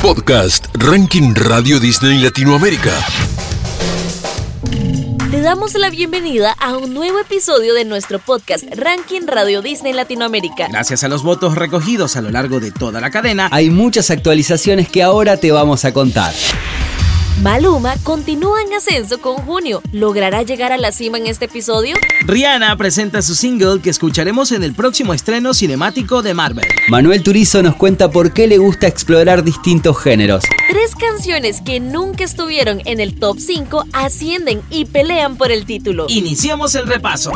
Podcast Ranking Radio Disney Latinoamérica. Te damos la bienvenida a un nuevo episodio de nuestro podcast Ranking Radio Disney Latinoamérica. Gracias a los votos recogidos a lo largo de toda la cadena, hay muchas actualizaciones que ahora te vamos a contar. Maluma continúa en ascenso con Junio. ¿Logrará llegar a la cima en este episodio? Rihanna presenta su single que escucharemos en el próximo estreno cinemático de Marvel. Manuel Turizo nos cuenta por qué le gusta explorar distintos géneros. 3 canciones que nunca estuvieron en el top 5 ascienden y pelean por el título. Iniciamos el repaso.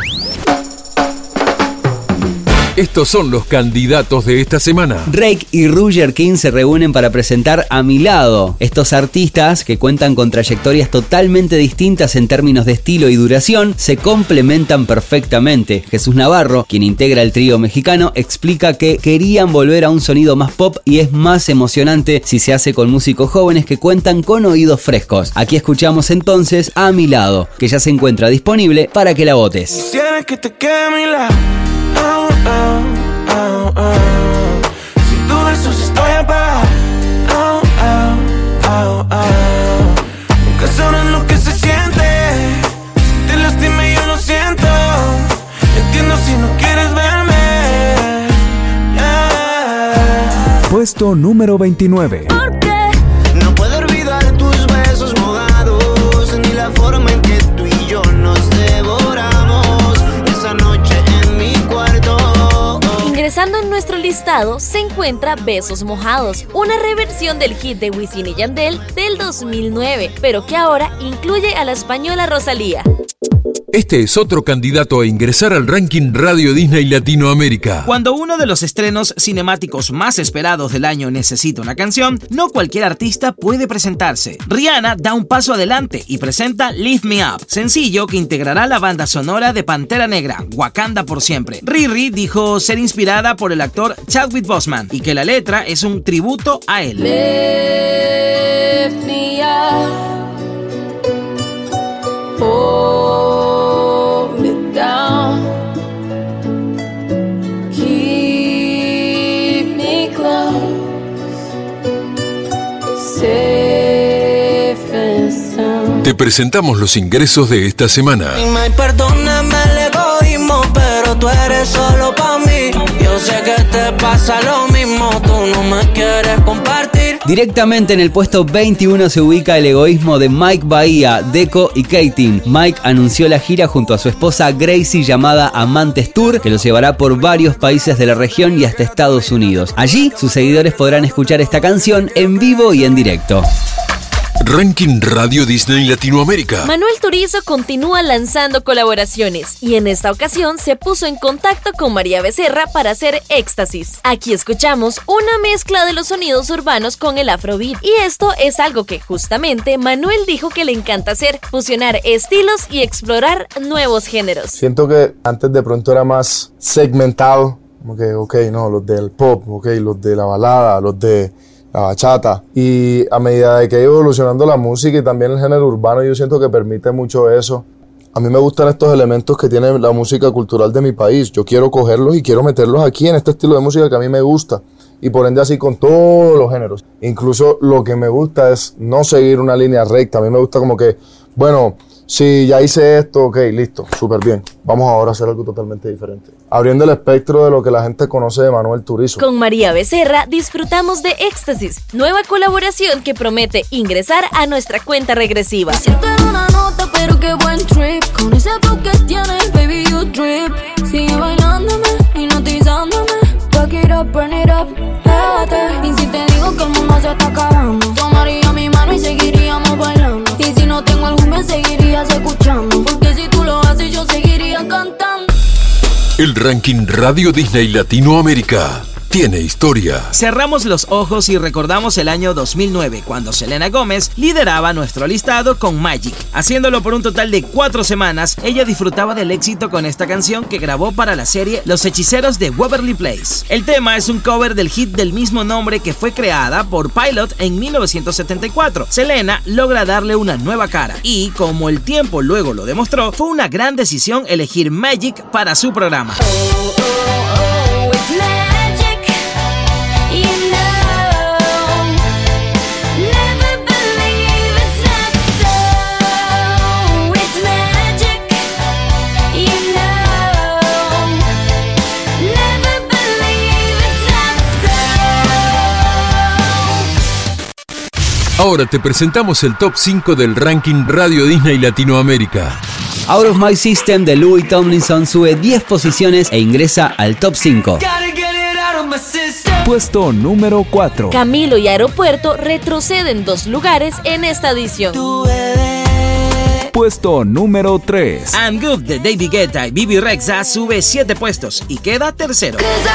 Estos son los candidatos de esta semana. Drake y Roger King se reúnen para presentar A Mi Lado. Estos artistas, que cuentan con trayectorias totalmente distintas en términos de estilo y duración, se complementan perfectamente. Jesús Navarro, quien integra el trío mexicano, explica que querían volver a un sonido más pop y es más emocionante si se hace con músicos jóvenes que cuentan con oídos frescos. Aquí escuchamos entonces A Mi Lado, que ya se encuentra disponible para que la votes. Quisiera que te quede a mi lado. Sin tu besos estoy apagado. Nunca sabrás lo que se siente. Si te lastimé yo lo siento. Entiendo si no quieres verme. Puesto número 29. No puedo olvidar tus besos mojados, ni la forma en que tú y yo nos devoramos esa noche en mi cuarto. Ingresando en nuestro listado se encuentra Besos Mojados, una reversión del hit de Wisin y Yandel del 2009, pero que ahora incluye a la española Rosalía. Este es otro candidato a ingresar al Ranking Radio Disney Latinoamérica. Cuando uno de los estrenos cinemáticos más esperados del año necesita una canción, no cualquier artista puede presentarse. Rihanna da un paso adelante y presenta Lift Me Up, sencillo que integrará la banda sonora de Pantera Negra, Wakanda por siempre. Riri dijo ser inspirada por el actor Chadwick Boseman y que la letra es un tributo a él. Lift me up. Hold it down. Keep me close. Safe and sound. Te presentamos los ingresos de esta semana. Ay, perdóname el egoísmo, pero tú eres solo pa' mí. Yo sé que te pasa lo mismo, tú no me quieres compartir. Directamente en el puesto 21 se ubica el egoísmo de Mike Bahía, Deco y Katin. Mike anunció la gira junto a su esposa Gracie llamada Amantes Tour, que los llevará por varios países de la región y hasta Estados Unidos. Allí, sus seguidores podrán escuchar esta canción en vivo y en directo. Ranking Radio Disney Latinoamérica. Manuel Turizo continúa lanzando colaboraciones y en esta ocasión se puso en contacto con María Becerra para hacer Éxtasis. Aquí escuchamos una mezcla de los sonidos urbanos con el afrobeat y esto es algo que justamente Manuel dijo que le encanta hacer, fusionar estilos y explorar nuevos géneros. Siento que antes de pronto era más segmentado, como que los del pop, los de la balada, los de la bachata, y a medida de que ha ido evolucionando la música y también el género urbano, yo siento que permite mucho eso. A mí me gustan estos elementos que tiene la música cultural de mi país. Yo quiero cogerlos y quiero meterlos aquí en este estilo de música que a mí me gusta, y por ende así con todos los géneros. Incluso lo que me gusta es no seguir una línea recta. A mí me gusta como que, bueno, si ya hice esto, ok, listo, súper bien. Vamos ahora a hacer algo totalmente diferente. Abriendo el espectro de lo que la gente conoce de Manuel Turizo. Con María Becerra disfrutamos de Éxtasis, nueva colaboración que promete ingresar a nuestra cuenta regresiva. Siento en una nota, pero qué buen trip. Con ese flow que tienes, baby, you drip. Sigue bailándome, hipnotizándome. Back it up, burn it up, pégate. Y si te digo que el mundo se está acabando, tomaría mi mano y seguiríamos bailando. Y si no tengo algún me seguirías escuchando, porque si tú lo haces yo seguiría cantando. El Ranking Radio Disney Latinoamérica tiene historia. Cerramos los ojos y recordamos el año 2009, cuando Selena Gómez lideraba nuestro listado con Magic. Haciéndolo por un total de 4 semanas, ella disfrutaba del éxito con esta canción que grabó para la serie Los Hechiceros de Waverly Place. El tema es un cover del hit del mismo nombre que fue creada por Pilot en 1974. Selena logra darle una nueva cara y, como el tiempo luego lo demostró, fue una gran decisión elegir Magic para su programa. Ahora te presentamos el top 5 del ranking Radio Disney Latinoamérica. Out of My System de Louis Tomlinson sube 10 posiciones e ingresa al top 5. Puesto número 4. Camilo y Aeropuerto retroceden 2 lugares en esta edición. Puesto número 3. I'm Good de David Guetta y Bibi Rexha sube 7 puestos y queda tercero.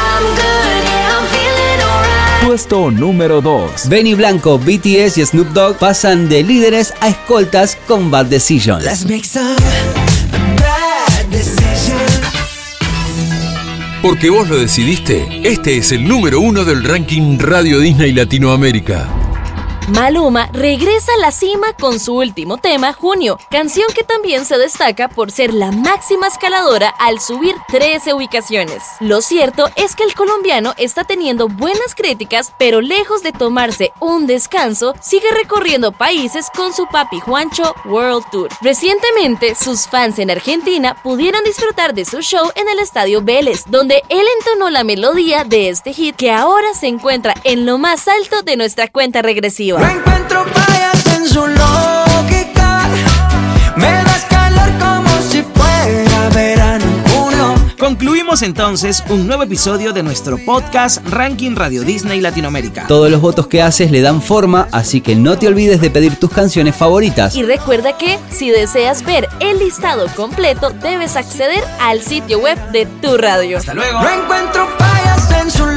Puesto número 2. Benny Blanco, BTS y Snoop Dogg pasan de líderes a escoltas con Bad Decision. Porque vos lo decidiste, este es el número 1 del ranking Radio Disney Latinoamérica. Maluma regresa a la cima con su último tema, Junio, canción que también se destaca por ser la máxima escaladora al subir 13 ubicaciones. Lo cierto es que el colombiano está teniendo buenas críticas, pero lejos de tomarse un descanso, sigue recorriendo países con su papi Juancho World Tour. Recientemente, sus fans en Argentina pudieron disfrutar de su show en el Estadio Vélez, donde él entonó la melodía de este hit que ahora se encuentra en lo más alto de nuestra cuenta regresiva. No encuentro fallas en su lógica. Me das calor como si fuera verano en junio. Concluimos entonces un nuevo episodio de nuestro podcast Ranking Radio Disney Latinoamérica. Todos los votos que haces le dan forma, así que no te olvides de pedir tus canciones favoritas. Y recuerda que, si deseas ver el listado completo, debes acceder al sitio web de tu radio. Hasta luego. No encuentro fallas en su